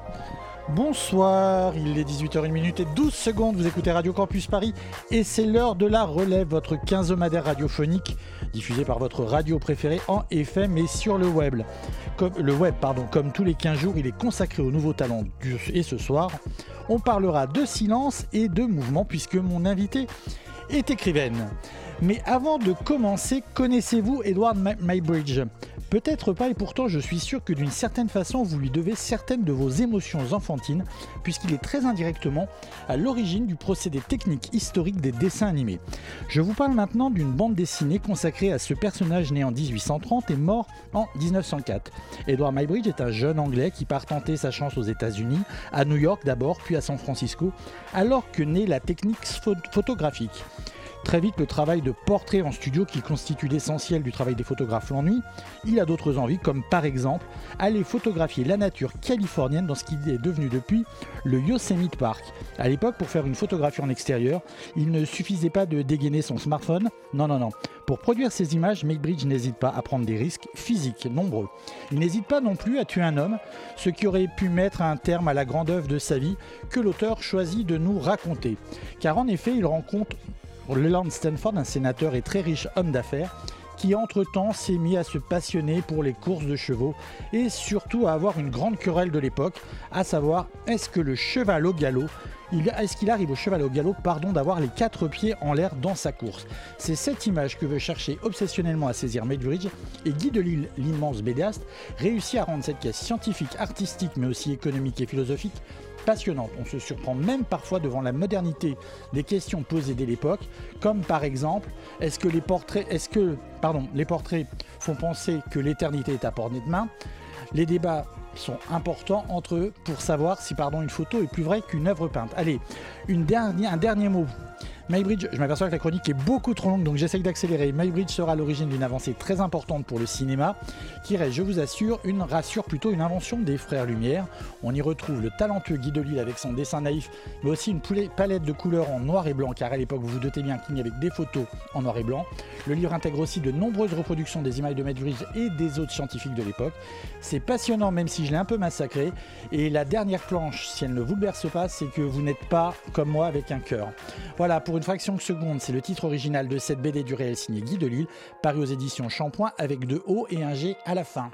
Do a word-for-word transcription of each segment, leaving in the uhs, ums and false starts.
Bonsoir, il est dix-huit heures une minute et douze secondes, vous écoutez Radio Campus Paris et c'est l'heure de la relève, votre quinzomadaire radiophonique diffusé par votre radio préférée en F M et sur le web. Comme, le web, pardon, comme tous les quinze jours, il est consacré aux nouveaux talents du, et ce soir, on parlera de silence et de mouvement puisque mon invité est écrivaine. Mais avant de commencer, connaissez-vous Edward Muybridge ? Peut-être pas et pourtant je suis sûr que d'une certaine façon vous lui devez certaines de vos émotions enfantines puisqu'il est très indirectement à l'origine du procédé technique historique des dessins animés. Je vous parle maintenant d'une bande dessinée consacrée à ce personnage né en dix-huit cent trente et mort en dix-neuf cent quatre. Edward Muybridge est un jeune Anglais qui part tenter sa chance aux États-Unis, à New York d'abord puis à San Francisco, alors que naît la technique photographique. Très vite, le travail de portrait en studio qui constitue l'essentiel du travail des photographes l'ennuie. Il a d'autres envies, comme par exemple aller photographier la nature californienne dans ce qui est devenu depuis le Yosemite Park. À l'époque, pour faire une photographie en extérieur, il ne suffisait pas de dégainer son smartphone. Non, non, non. Pour produire ces images, Muybridge n'hésite pas à prendre des risques physiques nombreux. Il n'hésite pas non plus à tuer un homme, ce qui aurait pu mettre un terme à la grande œuvre de sa vie que l'auteur choisit de nous raconter. Car en effet, il rencontre Leland Stanford, un sénateur et très riche homme d'affaires, qui entre-temps s'est mis à se passionner pour les courses de chevaux et surtout à avoir une grande querelle de l'époque, à savoir est-ce que le cheval au galop, il, est-ce qu'il arrive au cheval au galop pardon, d'avoir les quatre pieds en l'air dans sa course. C'est cette image que veut chercher obsessionnellement à saisir Muybridge et Guy Delisle, l'immense bédéaste, réussit à rendre cette pièce scientifique, artistique mais aussi économique et philosophique passionnante. On se surprend même parfois devant la modernité des questions posées dès l'époque, comme par exemple, est-ce que les portraits, est-ce que, pardon, les portraits font penser que l'éternité est à portée de main ? Les débats sont importants entre eux pour savoir si pardon, une photo est plus vraie qu'une œuvre peinte. Allez, une dernière, un dernier mot. Muybridge, je m'aperçois que la chronique est beaucoup trop longue, donc j'essaye d'accélérer. Muybridge sera à l'origine d'une avancée très importante pour le cinéma, qui reste, je vous assure, une rassure plutôt une invention des frères Lumière. On y retrouve le talentueux Guy Delisle avec son dessin naïf, mais aussi une palette de couleurs en noir et blanc, car à l'époque, vous vous doutez bien qu'il n'y avait que des photos en noir et blanc. Le livre intègre aussi de nombreuses reproductions des images de Muybridge et des autres scientifiques de l'époque. C'est passionnant, même si je l'ai un peu massacré. Et la dernière planche, si elle ne vous berce pas, c'est que vous n'êtes pas comme moi avec un cœur. Voilà, pour une fraction de seconde, c'est le titre original de cette B D du réel signé Guy Delisle, paru aux éditions Shampoing avec deux O et un G à la fin.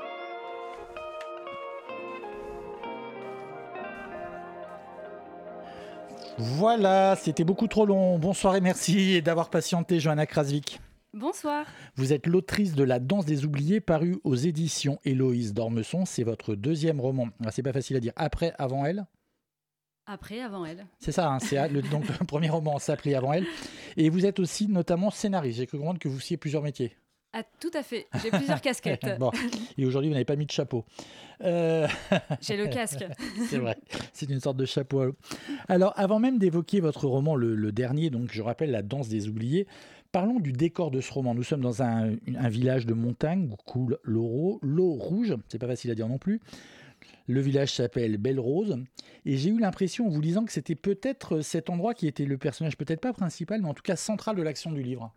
Voilà, c'était beaucoup trop long. Bonsoir et merci d'avoir patienté, Johanna Krasvik. Bonsoir. Vous êtes l'autrice de La danse des oubliés, paru aux éditions Héloïse d'Ormesson. C'est votre deuxième roman. Ah, c'est pas facile à dire. Après, avant elle ? Après, avant elle. C'est ça, hein, c'est le, donc le premier roman s'appelait Avant elle. Et vous êtes aussi notamment scénariste. J'ai cru comprendre que vous faisiez plusieurs métiers. Ah, tout à fait, j'ai plusieurs casquettes. Bon, et aujourd'hui, vous n'avez pas mis de chapeau. Euh... J'ai le casque. C'est vrai, c'est une sorte de chapeau. Alors, avant même d'évoquer votre roman, le, le dernier, donc je rappelle La danse des oubliés, parlons du décor de ce roman. Nous sommes dans un, un village de montagne où coule l'eau, l'eau rouge, c'est pas facile à dire non plus. Le village s'appelle Belle Rose et j'ai eu l'impression en vous lisant que c'était peut-être cet endroit qui était le personnage, peut-être pas principal, mais en tout cas central de l'action du livre.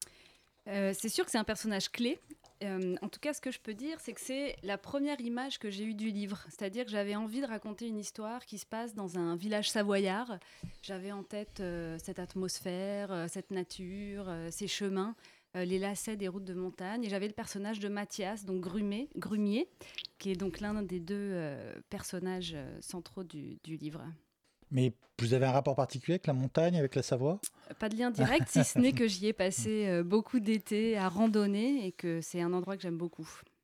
Euh, c'est sûr que c'est un personnage clé. Euh, en tout cas, ce que je peux dire, c'est que c'est la première image que j'ai eue du livre. C'est-à-dire que j'avais envie de raconter une histoire qui se passe dans un village savoyard. J'avais en tête euh, cette atmosphère, euh, cette nature, euh, ces chemins, euh, les lacets des routes de montagne. Et j'avais le personnage de Mathias, donc Grumet, Grumier, qui est donc l'un des deux euh, personnages euh, centraux du, du livre. Mais vous avez un rapport particulier avec la montagne, avec la Savoie ? Pas de lien direct, si ce n'est que j'y ai passé euh, beaucoup d'été à randonner et que c'est un endroit que j'aime beaucoup.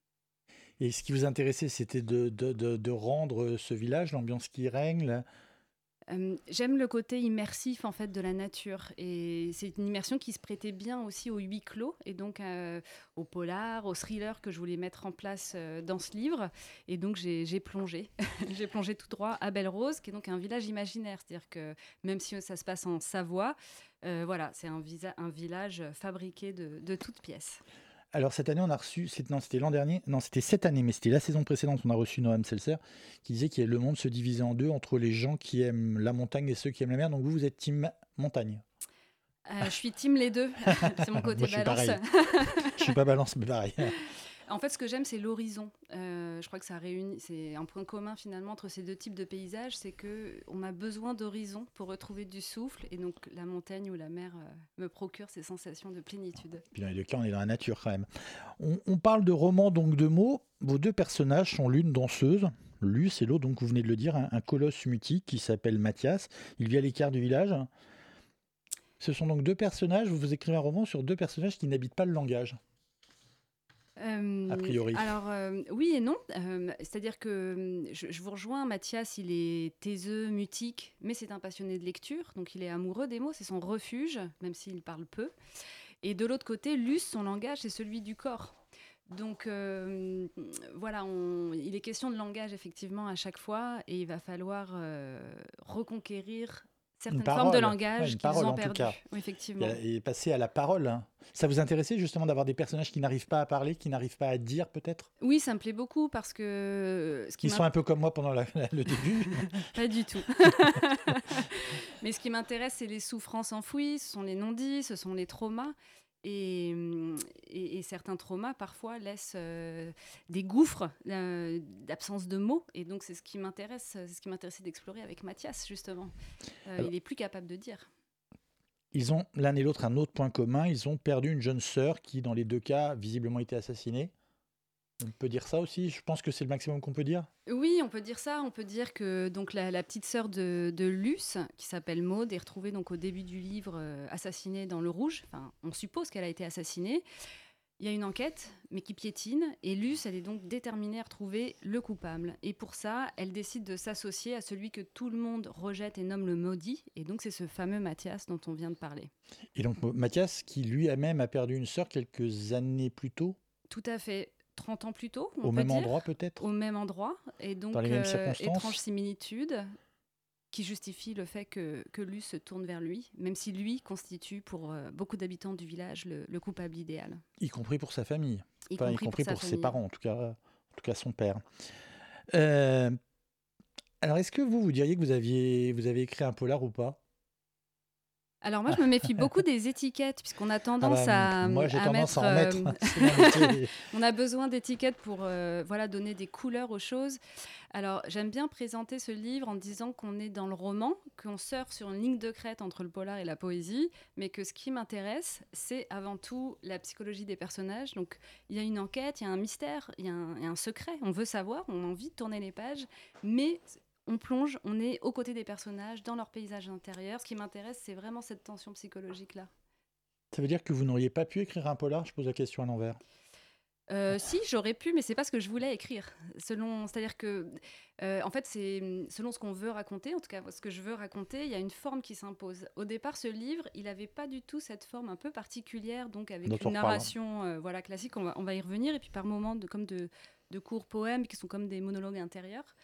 Et ce qui vous intéressait, c'était de, de, de, de rendre ce village, l'ambiance qui règne là. Euh, j'aime le côté immersif en fait de la nature et c'est une immersion qui se prêtait bien aussi au huis clos et donc euh, au polar, au thriller que je voulais mettre en place euh, dans ce livre et donc j'ai, j'ai plongé, j'ai plongé tout droit à Belle Rose qui est donc un village imaginaire, c'est-à-dire que même si ça se passe en Savoie, euh, voilà, c'est un, visa- un village fabriqué de, de toutes pièces. Alors cette année, on a reçu, c'est, non, c'était l'an dernier, non, c'était cette année, mais c'était la saison précédente, on a reçu Noam Seltzer, qui disait que le monde se divisait en deux entre les gens qui aiment la montagne et ceux qui aiment la mer. Donc vous, vous êtes team montagne. Euh, je suis team les deux, c'est mon côté Moi, je suis balance. pareil. Je suis pas balance, mais pareil. En fait, ce que j'aime, c'est l'horizon. Euh, je crois que ça réunit, c'est un point commun finalement entre ces deux types de paysages, c'est qu'on a besoin d'horizon pour retrouver du souffle, et donc la montagne ou la mer euh, me procure ces sensations de plénitude. Puis dans les deux cas, on est dans la nature quand même. On, on parle de romans, donc de mots. Vos deux personnages sont l'une danseuse, Luce, et l'autre, donc vous venez de le dire, un, un colosse mutique qui s'appelle Mathias. Il vit à l'écart du village. Ce sont donc deux personnages, vous vous écrivez un roman sur deux personnages qui n'habitent pas le langage. Euh, A priori. Alors, euh, oui et non. Euh, c'est-à-dire que je, je vous rejoins, Mathias, il est taiseux, mutique, mais c'est un passionné de lecture, donc il est amoureux des mots, c'est son refuge, même s'il parle peu. Et de l'autre côté, Luce, son langage, c'est celui du corps. Donc, euh, voilà, on, il est question de langage, effectivement, à chaque fois, et il va falloir euh, reconquérir certaines parole, formes de ouais, langage une qu'ils parole, ont en tout perdues. cas. Oui, effectivement. Et passer à la parole. Hein. Ça vous intéressait justement d'avoir des personnages qui n'arrivent pas à parler, qui n'arrivent pas à dire peut-être? Oui, ça me plaît beaucoup parce que... Ce qui Ils sont un peu comme moi pendant la- la- le début. Pas du tout. Mais ce qui m'intéresse, c'est les souffrances enfouies, ce sont les non-dits, ce sont les traumas. Et, et, et certains traumas, parfois, laissent euh, des gouffres euh, d'absence de mots. Et donc, c'est ce qui m'intéresse, c'est ce qui m'intéressait d'explorer avec Mathias, justement. Euh, Alors, il est plus capable de dire. Ils ont l'un et l'autre un autre point commun. Ils ont perdu une jeune sœur qui, dans les deux cas, visiblement été assassinée. On peut dire ça aussi. Je pense que c'est le maximum qu'on peut dire. Oui, on peut dire ça. On peut dire que donc la, la petite sœur de, de Luce, qui s'appelle Maud, est retrouvée donc au début du livre euh, assassinée dans le rouge. Enfin, on suppose qu'elle a été assassinée. Il y a une enquête, mais qui piétine, et Luce, elle est donc déterminée à retrouver le coupable. Et pour ça, elle décide de s'associer à celui que tout le monde rejette et nomme le maudit. Et donc, c'est ce fameux Mathias dont on vient de parler. Et donc Mathias, qui lui-même a perdu une sœur quelques années plus tôt. Tout à fait. trente ans plus tôt, on Au peut même dire. endroit peut-être. Au même endroit. Et donc, Dans les mêmes euh, circonstances. étrange similitude qui justifie le fait que, que Luce se tourne vers lui, même si lui constitue pour euh, beaucoup d'habitants du village le, le coupable idéal. Y compris pour sa famille. Y Enfin, y compris, compris pour, pour, sa ses famille. parents, en tout cas, en tout cas son père. Euh, alors, est-ce que vous, vous diriez que vous aviez, vous avez écrit un polar ou pas? Alors moi, je me méfie beaucoup des étiquettes, puisqu'on a Ah tendance bah, à, moi, j'ai à tendance mettre... à en mettre. euh, C'est mon métier. on a besoin d'étiquettes pour euh, voilà, donner des couleurs aux choses. Alors, j'aime bien présenter ce livre en disant qu'on est dans le roman, qu'on surfe sur une ligne de crête entre le polar et la poésie, mais que ce qui m'intéresse, c'est avant tout la psychologie des personnages. Donc, il y a une enquête, il y a un mystère, il y, y a un secret. On veut savoir, on a envie de tourner les pages, mais... on plonge, on est aux côtés des personnages, dans leur paysage intérieur. Ce qui m'intéresse, c'est vraiment cette tension psychologique-là. Ça veut dire que vous n'auriez pas pu écrire un polar? Je pose la question à l'envers. Euh, si, j'aurais pu, mais c'est pas ce que je voulais écrire. Selon, c'est-à-dire que, euh, en fait, c'est selon ce qu'on veut raconter. En tout cas, ce que je veux raconter, il y a une forme qui s'impose. Au départ, ce livre, il n'avait pas du tout cette forme un peu particulière, donc avec Dont on une reparlera. narration, euh, voilà, classique. On va, on va y revenir, et puis par moments, de, comme de, de courts poèmes qui sont comme des monologues intérieurs.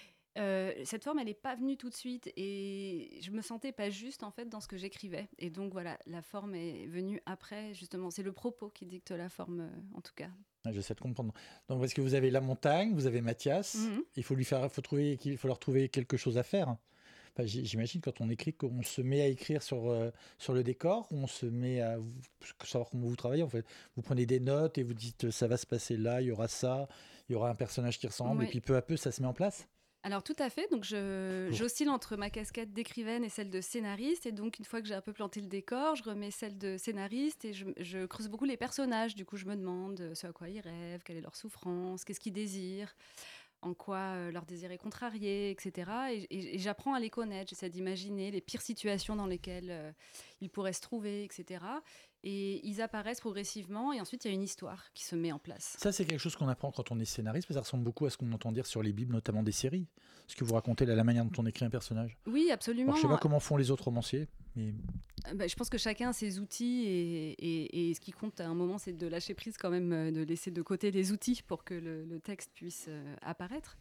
Euh, cette forme, elle n'est pas venue tout de suite et je me sentais pas juste en fait dans ce que j'écrivais. Et donc voilà, la forme est venue après, justement. C'est le propos qui dicte la forme, euh, en tout cas. Ah, j'essaie de comprendre. Donc, parce que vous avez la montagne, vous avez Mathias, Mhm. il faut lui faire, faut trouver, il faut leur trouver quelque chose à faire. Enfin, j- j'imagine quand on écrit qu'on se met à écrire sur, euh, sur le décor, on se met à vous- savoir comment vous travaillez. En fait, vous prenez des notes et vous dites ça va se passer là, il y aura ça, il y aura un personnage qui ressemble, Oui. et puis peu à peu ça se met en place. Alors tout à fait, donc je, Pour- j'oscille entre ma casquette d'écrivaine et celle de scénariste, et donc une fois que j'ai un peu planté le décor, je remets celle de scénariste et je, je creuse beaucoup les personnages. Du coup, je me demande ce à quoi ils rêvent, quelle est leur souffrance, qu'est-ce qu'ils désirent, en quoi euh, leur désir est contrarié, et cetera. Et, et- et j'apprends à les connaître, j'essaie d'imaginer les pires situations dans lesquelles euh, ils pourraient se trouver, et cetera. Et ils apparaissent progressivement, et ensuite il y a une histoire qui se met en place. Ça, c'est quelque chose qu'on apprend quand on est scénariste, parce que ça ressemble beaucoup à ce qu'on entend dire sur les bibles, notamment des séries. Ce que vous racontez, là, la manière dont on écrit un personnage. Oui, absolument. Alors, je sais pas comment font les autres romanciers, mais Euh, bah, je pense que chacun a ses outils et, et- et ce qui compte à un moment, c'est de lâcher prise quand même, euh, de laisser de côté les outils pour que le, le texte puisse euh, apparaître.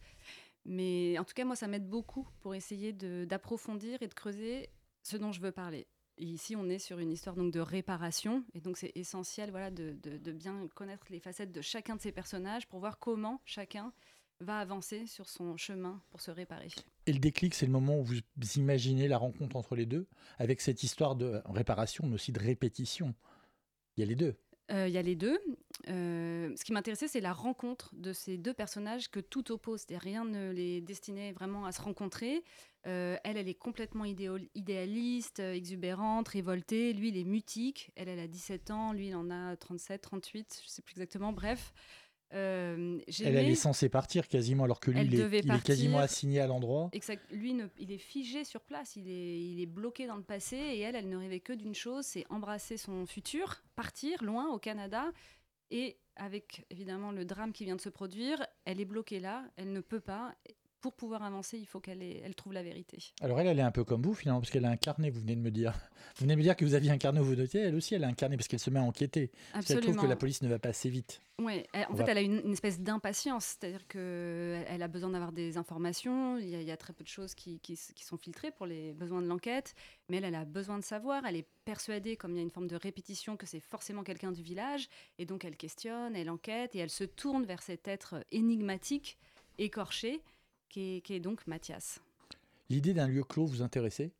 Mais en tout cas, moi, ça m'aide beaucoup pour essayer de- d'approfondir et de creuser ce dont je veux parler. Et ici, on est sur une histoire donc, de réparation, et donc c'est essentiel voilà, de, de- de bien connaître les facettes de chacun de ces personnages pour voir comment chacun va avancer sur son chemin pour se réparer. Et le déclic, c'est le moment où vous imaginez la rencontre entre les deux, avec cette histoire de réparation, mais aussi de répétition. Il y a les deux. Euh, Il y a les deux. Euh, ce qui m'intéressait, c'est la rencontre de ces deux personnages que tout oppose. C'est-à-dire, rien ne les destinait vraiment à se rencontrer. Euh, elle, elle est complètement idéal- idéaliste, euh, exubérante, révoltée. Lui, il est mutique. Elle, elle a dix-sept ans. Lui, il en a trente-sept, trente-huit. Je ne sais plus exactement. Bref. Euh, Elle, elle est j'aimais- censée partir quasiment, alors que lui, Elle il est, devait il est quasiment partir. assigné à l'endroit. Exact. Lui, ne- il est figé sur place, il est, il est bloqué dans le passé, et elle, elle ne rêvait que d'une chose, c'est embrasser son futur, partir loin au Canada, et avec évidemment le drame qui vient de se produire, elle est bloquée là, elle ne peut pas. Pour pouvoir avancer, il faut qu'elle ait- elle trouve la vérité. Alors elle, elle est un peu comme vous finalement, parce qu'elle a un carnet, vous venez de me dire. Vous venez de me dire que vous aviez un carnet où vous notiez, elle aussi elle a un carnet, parce qu'elle se met à enquêter. Parce qu'elle trouve que la Absolument. police ne va pas assez vite. Ouais, elle- en On fait, va- elle a une, une espèce d'impatience, c'est-à-dire qu'elle elle a besoin d'avoir des informations, il y, a, il y a très peu de choses qui, qui s- qui sont filtrées pour les besoins de l'enquête, mais elle, elle a besoin de savoir, elle est persuadée, comme il y a une forme de répétition, que c'est forcément quelqu'un du village, et donc elle questionne, elle enquête, et elle se tourne vers cet être énigmatique, écorché, qui est, qui est donc Mathias. L'idée d'un lieu clos vous intéressait?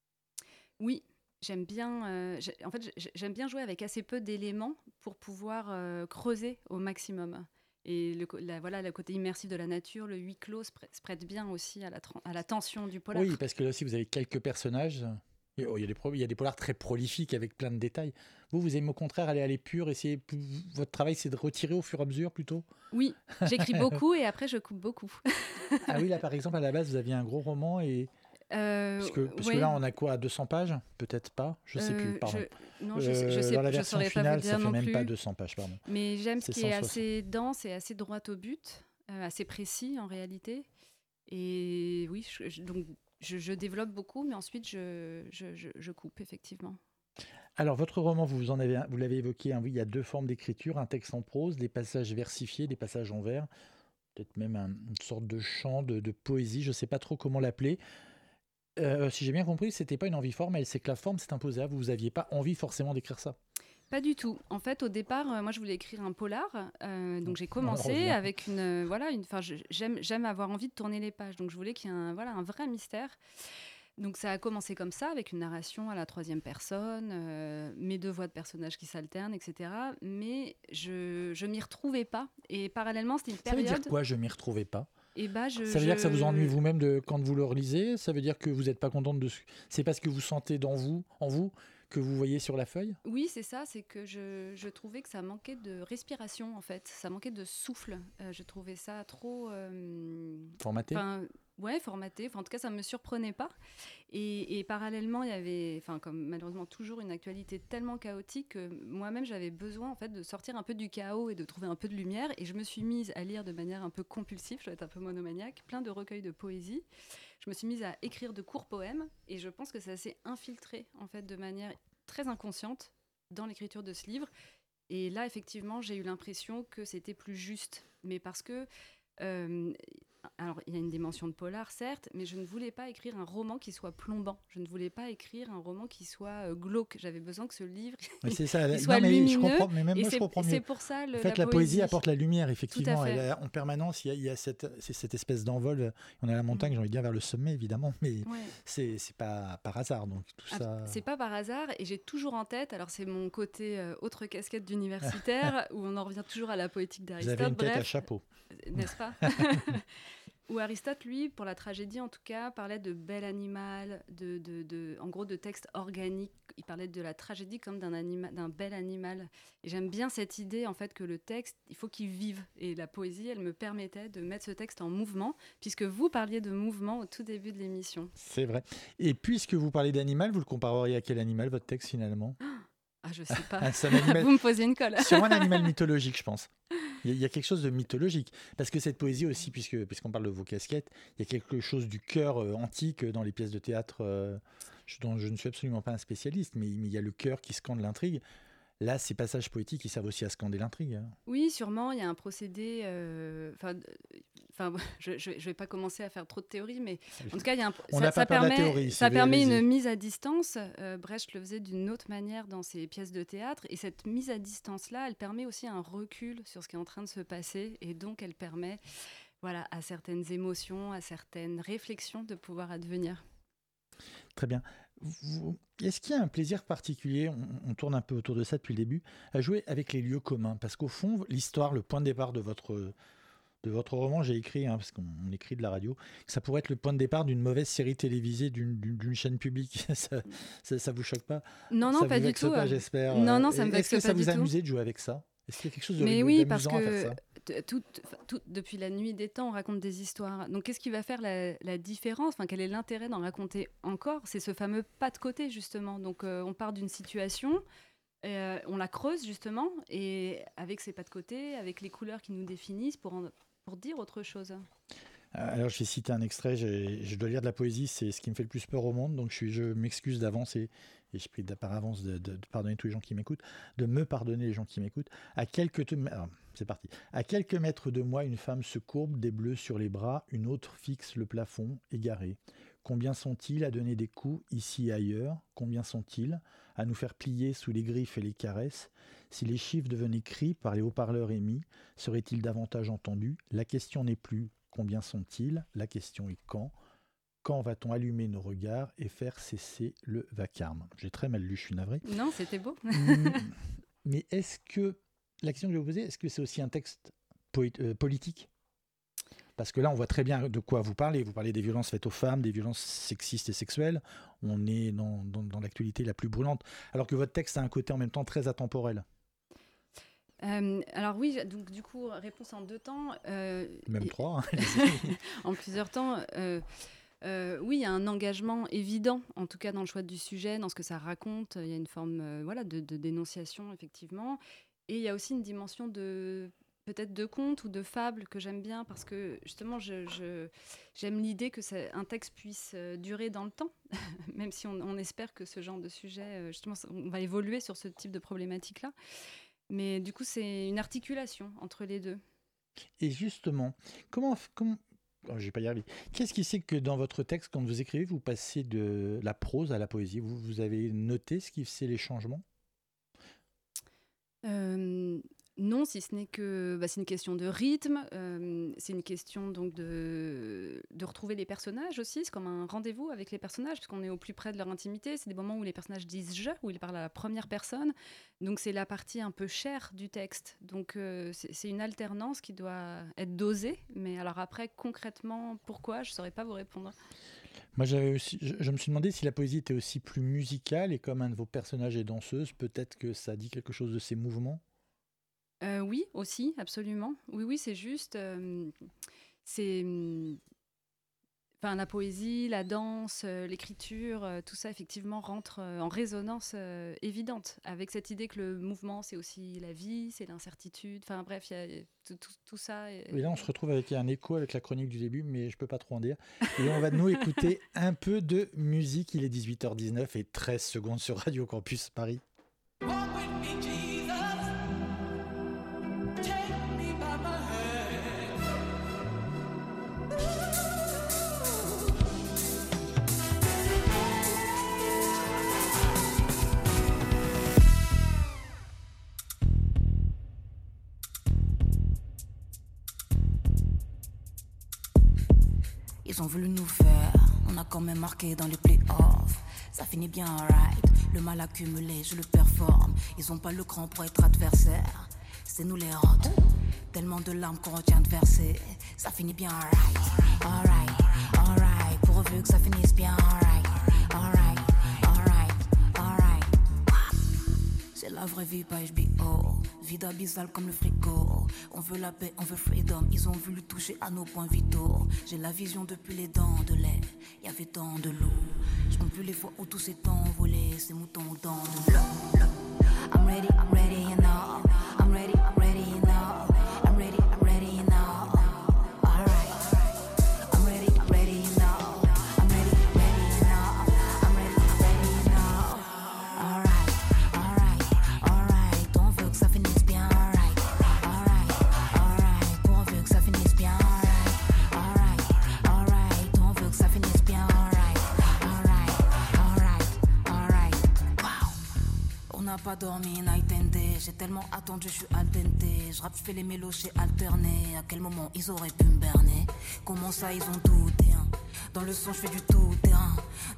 Oui, j'aime bien, euh, j'ai- en fait, j'ai- j'aime bien jouer avec assez peu d'éléments pour pouvoir euh, creuser au maximum. Et le, co- la- voilà, le côté immersif de la nature, le huis clos se, prê- se prête bien aussi à la, tran- à la tension du polar. Oui, parce que là aussi vous avez quelques personnages. Il y a il y a des, pro- il y a des polars très prolifiques avec plein de détails. Vous, vous aimez au contraire aller à l'épure, essayer. Votre travail, c'est de retirer au fur et à mesure plutôt. Oui, j'écris beaucoup et après je coupe beaucoup. Ah oui, là par exemple, à la base, vous aviez un gros roman et. Euh, Parce que, parce que ouais, là, on a quoi, à deux cents pages? Peut-être pas, je sais plus, euh, pardon. je, non, je, sais- je Euh, sais, dans la je version saurais pas vous finale, dire ça fait non même plus. pas deux cents pages, pardon. Mais j'aime ce C'est qui est cent soixante. assez dense et assez droit au but, euh, assez précis en réalité. Et oui, je, je- donc je, je développe beaucoup, mais ensuite je, je, je, je coupe effectivement. Alors, votre roman, vous en avez, un- vous l'avez évoqué, hein, oui, il y a deux formes d'écriture, un texte en prose, des passages versifiés, des passages en vers, peut-être même un- une sorte de chant, de, de poésie, je ne sais pas trop comment l'appeler. Euh, si j'ai bien compris, c'était pas une envie formelle, c'est que la forme s'est imposée à vous, vous n'aviez pas envie forcément d'écrire ça. Pas du tout. En fait, au départ, euh, moi, je voulais écrire un polar. Euh, donc, j'ai On en commencé revient. avec une, euh, voilà, une. Enfin, je- j'aime, j'aime avoir envie de tourner les pages. Donc, je voulais qu'il y ait un, voilà, un vrai mystère. Donc, ça a commencé comme ça, avec une narration à la troisième personne, euh, mes deux voix de personnages qui s'alternent, et cetera. Mais je, je m'y retrouvais pas. Et parallèlement, c'était une Ça veut dire période. quoi, je m'y retrouvais pas? Et bah, je, Ça veut dire que ça vous ennuie je- vous-même de, quand vous le relisez? Ça veut dire que vous n'êtes pas contente de ce... C'est parce que vous sentez dans vous, en vous, que vous voyez sur la feuille? Oui, c'est ça, c'est que je, je trouvais que ça manquait de respiration, en fait. Ça manquait de souffle. Euh, je trouvais ça trop. euh, Formaté? Enfin, ouais, formaté. Enfin, en tout cas, ça me surprenait pas. Et, et parallèlement, il y avait, enfin, comme malheureusement toujours une actualité tellement chaotique que moi-même j'avais besoin en fait de sortir un peu du chaos et de trouver un peu de lumière. Et je me suis mise à lire de manière un peu compulsive, je dois être un peu monomaniaque, plein de recueils de poésie. Je me suis mise à écrire de courts poèmes et je pense que ça s'est infiltré en fait de manière très inconsciente dans l'écriture de ce livre. Et là, effectivement, j'ai eu l'impression que c'était plus juste, mais parce que euh, alors, il y a une dimension de polar, certes, mais je ne voulais pas écrire un roman qui soit plombant. Je ne voulais pas écrire un roman qui soit euh, glauque. J'avais besoin que ce livre Mais c'est ça. il soit non, mais je lumineux. comprends, mais même Et moi, je c'est comprends c'est mieux. pour ça le, En fait, la, la poésie poésie. apporte la lumière, Tout à effectivement. fait. Elle a- en permanence, il y a, il y a cette, c'est cette espèce d'envol. On est à la montagne, Mm. j'ai envie de dire vers le sommet, évidemment, mais Ouais. c'est c'est pas par hasard. Donc tout Ah, ça. c'est pas par hasard et j'ai toujours en tête, alors c'est mon côté euh, autre casquette d'universitaire où on en revient toujours à la poétique Vous avez d'Aristote, une tête à bref, chapeau. n'est-ce pas? Où Aristote, lui, pour la tragédie en tout cas, parlait de bel animal, de, de, de, en gros de texte organique. Il parlait de la tragédie comme d'un, anima, d'un bel animal. Et j'aime bien cette idée en fait que le texte, il faut qu'il vive. Et la poésie, elle me permettait de mettre ce texte en mouvement, puisque vous parliez de mouvement au tout début de l'émission. C'est vrai. Et puisque vous parlez d'animal, vous le compareriez à quel animal, votre texte, finalement? Ah, je sais pas. Ah, c'est un animal... Vous me posez une colle. Sûrement un animal mythologique, je pense. Il y, a, il y a quelque chose de mythologique. Parce que cette poésie aussi, puisque, puisqu'on parle de vos casquettes, il y a quelque chose du cœur euh, antique dans les pièces de théâtre euh, je- dont je ne suis absolument pas un spécialiste, mais, mais il y a le cœur qui scande l'intrigue. Là, ces passages poétiques, ils servent aussi à scander l'intrigue. hein. Oui, sûrement, il y a un procédé. Enfin, enfin, je ne vais pas commencer à faire trop de théorie, mais en tout cas, il y a un, On ça, n'a pas ça peur de la permet, théorie, si ça vous permet allez-y. une mise à distance. Euh, Brecht le faisait d'une autre manière dans ses pièces de théâtre. Et cette mise à distance-là, elle permet aussi un recul sur ce qui est en train de se passer. Et donc, elle permet voilà, à certaines émotions, à certaines réflexions de pouvoir advenir. Très bien. vous, est-ce qu'il y a un plaisir particulier, on, on tourne un peu autour de ça depuis le début, à jouer avec les lieux communs? Parce qu'au fond, l'histoire, le point de départ de votre, de votre roman, j'ai écrit, hein, parce qu'on écrit de la radio, que ça pourrait être le point de départ d'une mauvaise série télévisée d'une, d'une, d'une chaîne publique. ça, ça, ça vous choque pas? Non, non, ça pas vous du tout. Pas, j'espère. Non, non, ça me vexe pas du tout. Est-ce que ça vous amusait de jouer avec ça? Est-ce qu'il y a quelque chose de Mais rigolo, oui, d'amusant parce à faire ça? Tout, tout, depuis la nuit des temps, on raconte des histoires. Donc, qu'est-ce qui va faire la, la différence? Enfin, quel est l'intérêt d'en raconter encore? C'est ce fameux pas de côté, justement. Donc, euh, on part d'une situation, euh, on la creuse, justement, et avec ces pas de côté, avec les couleurs qui nous définissent, pour, en, pour dire autre chose. Alors, je vais citer un extrait. J'ai, je dois lire de la poésie. C'est ce qui me fait le plus peur au monde. Donc, je, suis, je m'excuse d'avance et, et je prie par avance de, de, de pardonner tous les gens qui m'écoutent, de me pardonner les gens qui m'écoutent. À quelques... Te... Alors, c'est parti. À quelques mètres de moi, une femme se courbe, des bleus sur les bras. Une autre fixe le plafond, égarée. Combien sont-ils à donner des coups ici et ailleurs? Combien sont-ils à nous faire plier sous les griffes et les caresses? Si les chiffres devenaient cris par les haut-parleurs émis, seraient-ils davantage entendus? La question n'est plus combien sont-ils? La question est quand? Quand va-t-on allumer nos regards et faire cesser le vacarme? J'ai très mal lu, je suis navré. Non, c'était beau. Mais est-ce que, la question que je vais vous poser, est-ce que c'est aussi un texte poé- euh, politique? Parce que là, on voit très bien de quoi vous parlez. Vous parlez des violences faites aux femmes, des violences sexistes et sexuelles. On est dans, dans, dans l'actualité la plus brûlante. Alors que votre texte a un côté en même temps très atemporel. Euh, alors oui, donc du coup, réponse en deux temps. Euh, Même et... trois. Hein. En plusieurs temps. Euh, euh, oui, il y a un engagement évident, en tout cas dans le choix du sujet, dans ce que ça raconte. Il y a une forme euh, voilà, de, de dénonciation, effectivement. Et il y a aussi une dimension de... peut-être de conte ou de fable que j'aime bien parce que justement je, je, j'aime l'idée que ça, un texte puisse euh, durer dans le temps, même si on, on espère que ce genre de sujet, euh, justement, on va évoluer sur ce type de problématique-là. Mais du coup, c'est une articulation entre les deux. Et justement, comment... comment... Oh, je vais pas y arriver. Qu'est-ce qui fait que dans votre texte, quand vous écrivez, vous passez de la prose à la poésie? Vous, vous avez noté ce qui fait les changements? euh, Non, si ce n'est que bah, c'est une question de rythme, euh, c'est une question donc de, de retrouver les personnages aussi. C'est comme un rendez-vous avec les personnages, parce qu'on est au plus près de leur intimité. C'est des moments où les personnages disent « je », où ils parlent à la première personne. Donc c'est la partie un peu chère du texte. Donc euh, c'est, c'est une alternance qui doit être dosée. Mais alors après, concrètement, pourquoi? Je ne saurais pas vous répondre. Moi, j'avais aussi, je, je me suis demandé si la poésie était aussi plus musicale, et comme un de vos personnages est danseuse, peut-être que ça dit quelque chose de ses mouvements. Euh, oui, aussi, absolument. Oui, oui, c'est juste. Euh, c'est. Enfin, la poésie, la danse, euh, l'écriture, euh, tout ça, effectivement, rentre euh, en résonance euh, évidente avec cette idée que le mouvement, c'est aussi la vie, c'est l'incertitude. Enfin, bref, il y a tout, tout, tout ça. Et... et là, on se retrouve avec un écho avec la chronique du début, mais je ne peux pas trop en dire. Et on va nous écouter un peu de musique. Il est dix-huit heures dix-neuf et treize secondes sur Radio Campus Paris. Ils ont voulu nous faire, on a quand même marqué dans les playoffs. Ça finit bien, alright. Le mal accumulé, je le performe. Ils ont pas le cran pour être adversaire. C'est nous les rottes. Tellement de larmes qu'on retient de verser. Ça finit bien, alright. Alright, alright. Pourvu que ça finisse bien, alright. Alright, alright, alright. C'est la vraie vie, pas H B O. Vida abyssale comme le frigo. On veut la paix, on veut freedom. Ils ont voulu toucher à nos points vitaux. J'ai la vision depuis les dents de lait. Y'avait tant de l'eau. Je compte plus les fois où tout s'est envolé. Ces moutons dans de l'eau. I'm ready, I'm ready, you know. I'm ready, I'm ready, you know. I'm ready, I'm ready, you know. Alright. I'm ready, I'm ready, you know. I'm ready, I'm ready, you know. I'm ready, I'm ready, you know. Alright, alright, alright. On veut que ça finisse bien, alright. Alright, alright. Pourvu que ça finisse bien, alright. Alright, alright. On veut que ça finisse bien, alright. Alright, alright, alright. Wow. On n'a pas dormi, night and day. J'ai tellement attendu, je suis al dente. Je rappe, je fais les mélos chez alterné. À quel moment ils auraient pu me berner? Comment ça, ils ont douté, hein? Dans le son, je fais du tout terrain.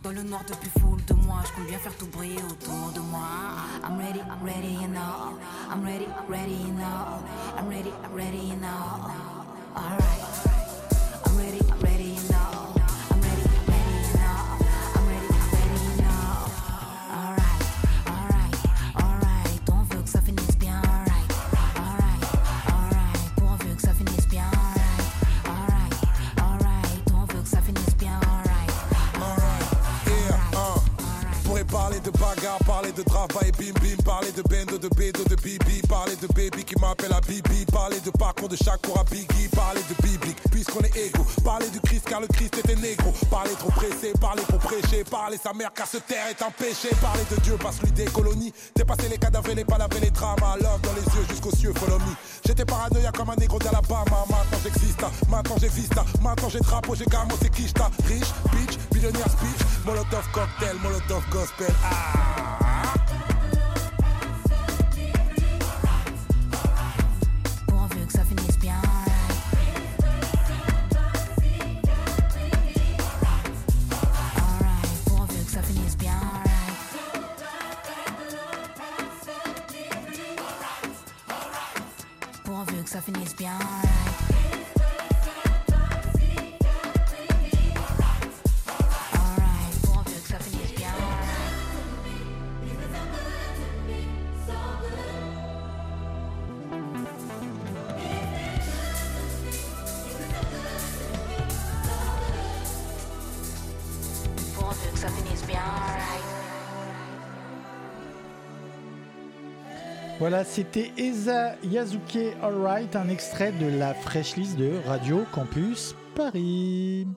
Dans le noir depuis full de moi, je compte bien faire tout briller autour de moi. I'm ready, I'm ready, you know. I'm ready, I'm ready, you know. I'm ready, I'm ready, you know. Alright. I'm ready, I'm ready, you know. I'm ready, I'm ready, you know. I'm ready, I'm ready, you know. Alright, alright, alright. On veut que ça finisse bien, alright. Alright, alright. Pourvu que ça finisse bien, alright. Alright, alright. On veut que ça finisse bien, alright. Pourrais parler de bagarre, parler de drive-by et bim bim, parler de bendo, de bédo, de bibi, parler de baby qui m'appelle à bibi, parler de parcours de Shakur à Biggie, parler de biblique puisqu'on est égaux, parler du Christ car le Christ était négro, parler trop pressé, parler pour prêcher, parler sa mère car se taire est un péché, parler de Dieu parce lui des colonies, dépasser les cadavres, les palabres, les dramas, love dans les yeux jusqu'aux cieux, follow me. J'étais paranoïa comme un négro d'Alabama, maintenant j'existe, maintenant j'ai vista, maintenant j'ai drapeau, j'ai gamo, c'est quicheta, riche, bitch, billionnaire speech, molotov cocktail, molotov gospel, ah. Pourvu que ça finisse bien, alright. Pourvu que ça finisse bien, alright. Pourvu que ça finisse bien, alright. Voilà, c'était Eza Yazuke Alright, un extrait de la fresh list de Radio Campus Paris.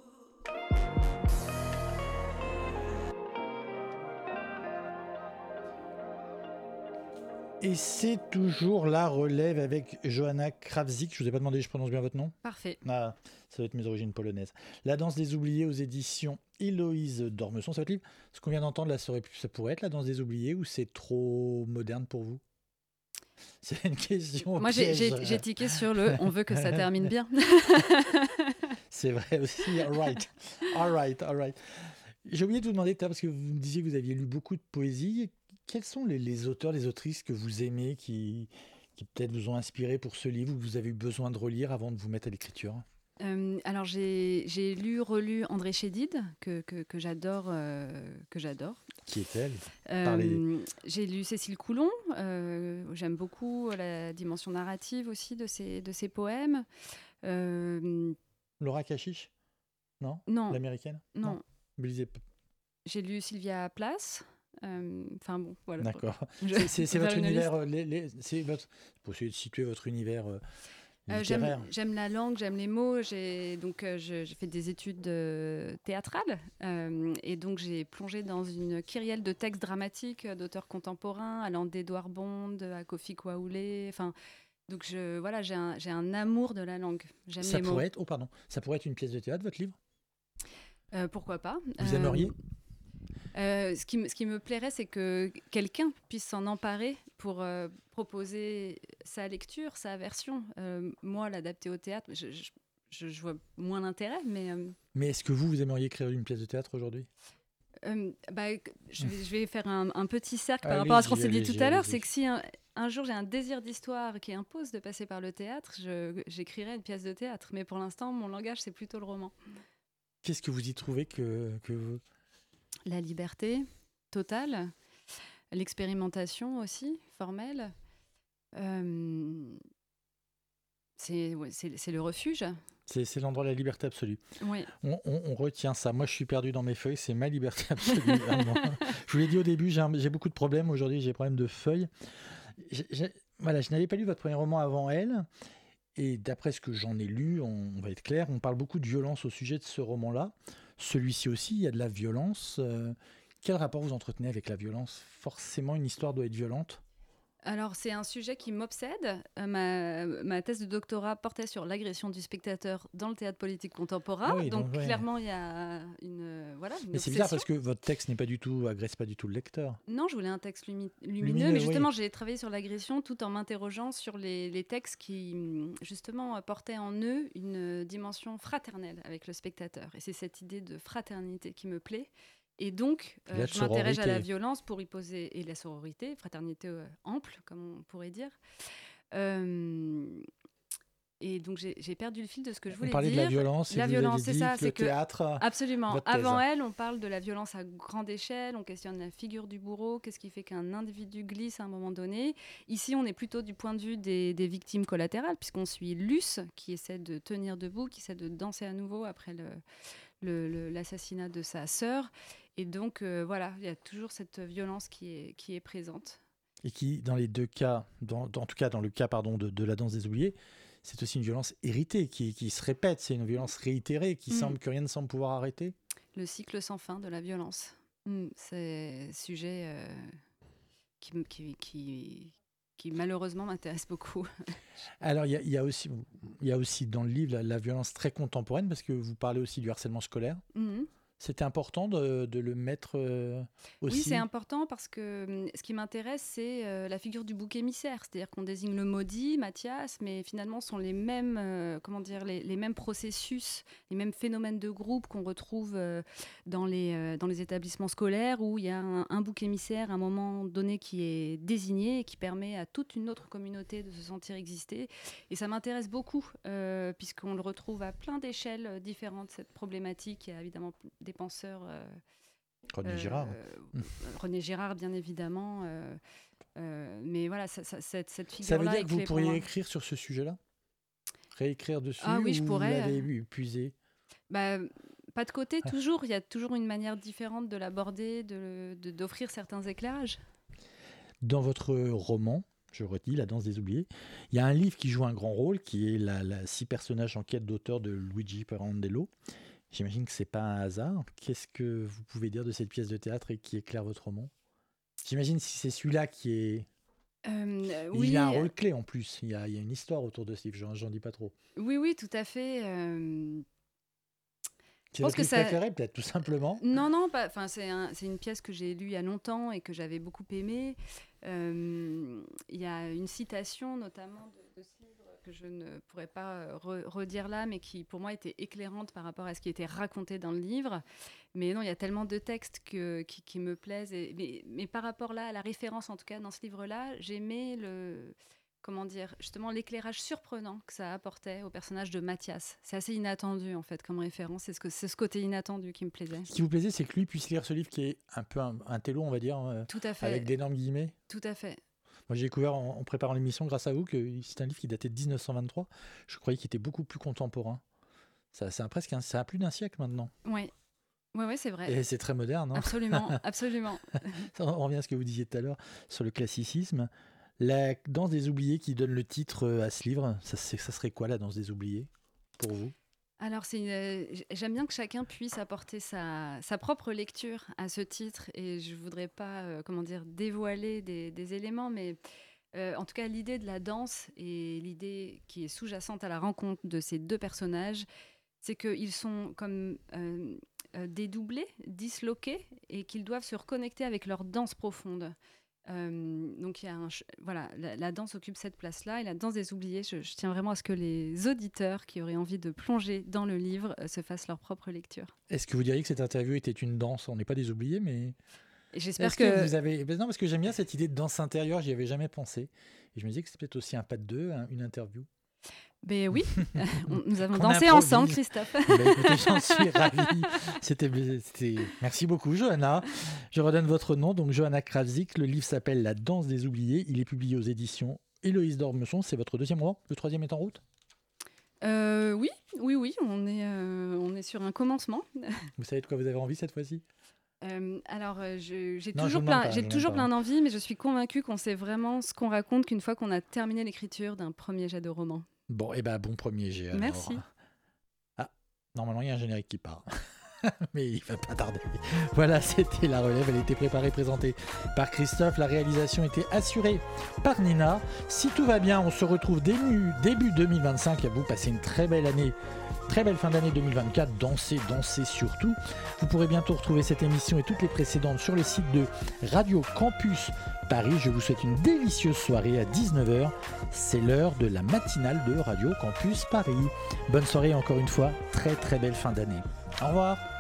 Et c'est toujours la relève avec Johanna Krawczyk. Je vous ai pas demandé, je prononce bien votre nom ? Parfait. Ah, ça doit être mes origines polonaises. La danse des oubliés aux éditions Héloïse Dormesson, c'est votre livre ? Ce qu'on vient d'entendre là, ça, aurait pu, ça pourrait être la danse des oubliés ou c'est trop moderne pour vous ? C'est une question. Moi, j'ai, j'ai, j'ai tiqué sur le « on veut que ça termine bien ». C'est vrai aussi. All right. All right, all right. J'ai oublié de vous demander, parce que vous me disiez que vous aviez lu beaucoup de poésie. Quels sont les, les auteurs, les autrices que vous aimez, qui, qui peut-être vous ont inspiré pour ce livre ou que vous avez eu besoin de relire avant de vous mettre à l'écriture ? Euh, alors j'ai, j'ai lu, relu André Chédid, que, que, que, j'adore, euh, que j'adore. Qui est-elle ? euh, Parlez... J'ai lu Cécile Coulon, euh, j'aime beaucoup la dimension narrative aussi de ses, de ses poèmes. Euh, Laura Kashish ? Non ? Non. L'américaine ? Non. non. Lisez... J'ai lu Sylvia Plath. Enfin euh, bon, voilà. D'accord. Je... C'est, c'est, c'est votre univers, les, les, c'est votre... pour essayer de situer votre univers euh, euh, j'aime, j'aime la langue, j'aime les mots. J'ai, donc, euh, je, j'ai fait des études euh, théâtrales euh, et donc j'ai plongé dans une kyrielle de textes dramatiques d'auteurs contemporains, allant d'Édouard Bond à Kofi Kwaoulé. Enfin, donc je, voilà, j'ai un, j'ai un amour de la langue. J'aime ça les pourrait mots. Être, oh pardon, ça pourrait être une pièce de théâtre, votre livre ? euh, Pourquoi pas ? Vous aimeriez ? euh, Euh, ce, qui me, ce qui me plairait, c'est que quelqu'un puisse s'en emparer pour euh, proposer sa lecture, sa version. Euh, moi, l'adapter au théâtre, je, je, je, je vois moins l'intérêt. Mais, euh... mais est-ce que vous, vous aimeriez écrire une pièce de théâtre aujourd'hui ? euh, bah, je, vais, je vais faire un, un petit cercle par allez, rapport à ce qu'on s'est dit tout à l'heure. allez-y. C'est que si un, un jour j'ai un désir d'histoire qui impose de passer par le théâtre, je, j'écrirai une pièce de théâtre. Mais pour l'instant, mon langage, c'est plutôt le roman. Qu'est-ce que vous y trouvez que... que vous... La liberté totale, l'expérimentation aussi, formelle. Euh, c'est, ouais, c'est, c'est le refuge. C'est, c'est l'endroit de la liberté absolue. Oui. On, on, on retient ça. Moi, je suis perdu dans mes feuilles. C'est ma liberté absolue. Je vous l'ai dit au début, j'ai, un, j'ai beaucoup de problèmes. Aujourd'hui, j'ai des problèmes de feuilles. J'ai, j'ai, voilà, je n'avais pas lu votre premier roman avant elle. Et d'après ce que j'en ai lu, on, on va être clair, on parle beaucoup de violence au sujet de ce roman-là. Celui-ci aussi, il y a de la violence. Euh, quel rapport vous entretenez avec la violence ? Forcément, une histoire doit être violente. Alors, c'est un sujet qui m'obsède. Euh, ma, ma thèse de doctorat portait sur l'agression du spectateur dans le théâtre politique contemporain. Ah oui, donc, donc, ouais. clairement, il y a une, euh, voilà, une mais obsession. c'est bizarre parce que votre texte n'est pas du tout, agresse pas du tout le lecteur. Non, je voulais un texte lumi- lumineux, Lumineux, mais justement, oui. j'ai travaillé sur l'agression tout en m'interrogeant sur les, les textes qui, justement, portaient en eux une dimension fraternelle avec le spectateur. Et c'est cette idée de fraternité qui me plaît. Et donc, euh, La je m'intéresse sororité. à la violence pour y poser, et la sororité, fraternité euh, ample, comme on pourrait dire. Euh, et donc, j'ai, j'ai perdu le fil de ce que je voulais On parlait dire. de la violence, La et violence, vous avez c'est dit ça, que c'est le que- théâtre... Absolument. Votre thèse. Avant elle, on parle de la violence à grande échelle, on questionne la figure du bourreau, qu'est-ce qui fait qu'un individu glisse à un moment donné. Ici, on est plutôt du point de vue des, des victimes collatérales, puisqu'on suit Luce, qui essaie de tenir debout, qui essaie de danser à nouveau après le, le- le- l'assassinat de sa sœur. Et donc, euh, voilà, il y a toujours cette violence qui est, qui est présente. Et qui, dans les deux cas, dans, dans- en tout cas dans le cas pardon, de, de la danse des oubliés, c'est aussi une violence héritée qui, qui se répète, c'est une violence réitérée qui Mm. semble que rien ne semble pouvoir arrêter. Le cycle sans fin de la violence. Mm, c'est un sujet euh, qui, m- qui, qui, qui malheureusement m'intéresse beaucoup. Alors il y a, il y a aussi, il y a aussi dans le livre la, la violence très contemporaine parce que vous parlez aussi du harcèlement scolaire. Mhm. C'était important de, de le mettre euh, aussi. Oui, c'est important parce que hum, ce qui m'intéresse, c'est euh, la figure du bouc émissaire. C'est-à-dire qu'on désigne le maudit, Mathias, mais finalement, ce sont les mêmes, euh, comment dire, les, les mêmes processus, les mêmes phénomènes de groupe qu'on retrouve euh, dans, les, euh, dans les établissements scolaires où il y a un, un bouc émissaire à un moment donné qui est désigné et qui permet à toute une autre communauté de se sentir exister. Et ça m'intéresse beaucoup euh, puisqu'on le retrouve à plein d'échelles euh, différentes, cette problématique. Il y a évidemment des penseurs... euh, René euh, Girard. René Girard, bien évidemment. euh, euh, mais voilà, ça, ça- cette, cette Ça figure-là veut dire est que vous clé pour pourriez moi. écrire sur ce sujet-là? Réécrire dessus? Ah oui, je ou pourrais, Vous l'avez euh. épuisé? Bah, pas de côté, toujours. Il y a toujours une manière différente de l'aborder, de, de- d'offrir certains éclairages. Dans votre roman, je redis, La danse des oubliés, il y a un livre qui joue un grand rôle, qui est la, la six personnages en quête d'auteur de Luigi Pirandello. J'imagine que c'est pas un hasard. Qu'est-ce que vous pouvez dire de cette pièce de théâtre et qui éclaire votre roman? J'imagine si c'est celui-là qui est... Euh, Il oui, y a un rôle clé en plus. Il y a, il y a une histoire autour de ce livre. J'en, j'en dis pas trop. oui, oui, tout à fait. euh, C'est pense votre que livre ça- préféré, peut-être, tout simplement. Non, non, pas. Enfin, c'est, un- c'est une pièce que j'ai lue il y a longtemps et que j'avais beaucoup aimée. Euh, Il y a une citation notamment de, de ce livre que je ne pourrais pas euh, re- redire là, mais qui pour moi était éclairante par rapport à ce qui était raconté dans le livre. Mais non, il y a tellement de textes que, qui, qui me plaisent. Et, mais, mais par rapport là, à la référence en tout cas dans ce livre-là, j'aimais le... Comment dire, justement l'éclairage surprenant que ça apportait au personnage de Mathias. C'est assez inattendu en fait comme référence. C'est ce, que, c'est ce côté inattendu qui me plaisait. Ce qui vous plaisait, c'est que lui puisse lire ce livre qui est un peu un, un télo, on va dire, euh, Tout à fait. avec d'énormes guillemets. Tout à fait. Moi, j'ai découvert en, en préparant l'émission, grâce à vous, que c'est un livre qui datait de dix-neuf cent vingt-trois. Je croyais qu'il était beaucoup plus contemporain. Ça, ça, a presque un- ça a plus d'un siècle maintenant. Oui, ouais, ouais, c'est vrai. Et c'est très moderne. Hein. Absolument, absolument. On revient à ce que vous disiez tout à l'heure sur le classicisme. La danse des oubliés qui donne le titre euh, à ce livre, ça, c'est- ça serait quoi la danse des oubliés pour vous? Alors, c'est une- euh, j- j'aime bien que chacun puisse apporter sa, sa propre lecture à ce titre et je voudrais pas, euh, comment dire, dévoiler des, des éléments, mais euh, en tout cas, l'idée de la danse et l'idée qui est sous-jacente à la rencontre de ces deux personnages, c'est qu'ils sont comme euh, euh, dédoublés, disloqués et qu'ils doivent se reconnecter avec leur danse profonde. Euh, donc il y a un ch- voilà, la, la danse occupe cette place-là et la danse des oubliés, je, je tiens vraiment à ce que les auditeurs qui auraient envie de plonger dans le livre euh, se fassent leur propre lecture. Est-ce que vous diriez que cette interview était une danse? On n'est pas des oubliés, mais... Et j'espère Est-ce que... que vous avez... Ben non, parce que j'aime bien cette idée de danse intérieure, j'y avais jamais pensé. Et je me disais que c'est peut-être aussi un pas de deux, hein, une interview. Ben oui, On- nous avons Qu'on dansé improvise. ensemble, Christophe. Ben, écoutez, j'en suis ravi. C'était, c'était... Merci beaucoup, Johanna. Je redonne votre nom, donc Johanna Kravzik. Le livre s'appelle La danse des oubliés. Il est publié aux éditions Héloïse d'Ormesson. C'est votre deuxième roman? Le troisième est en route? Euh, oui, oui, oui, on est, euh, on est sur un commencement. Vous savez de quoi vous avez envie cette fois-ci? Euh, alors, euh, je- j'ai Non, je toujours, vous demande plein, pas, j'ai je vous toujours demande pas. plein d'envie, mais je suis convaincue qu'on sait vraiment ce qu'on raconte qu'une fois qu'on a terminé l'écriture d'un premier jet de roman. Bon, et ben bon premier jet. alors. Merci. Ah, normalement, il y a un générique qui part. Mais il va pas tarder. Voilà, c'était La Relève. Elle était préparée, présentée par Christophe. La réalisation était assurée par Nina. Si tout va bien, on se retrouve début, début deux mille vingt-cinq. À vous, passez une très belle année, très belle fin d'année deux mille vingt-quatre. Dansez, dansez surtout. Vous pourrez bientôt retrouver cette émission et toutes les précédentes sur le site de Radio Campus Paris. Je vous souhaite une délicieuse soirée à dix-neuf heures. C'est l'heure de la matinale de Radio Campus Paris. Bonne soirée encore une fois. Très très belle fin d'année. Au revoir.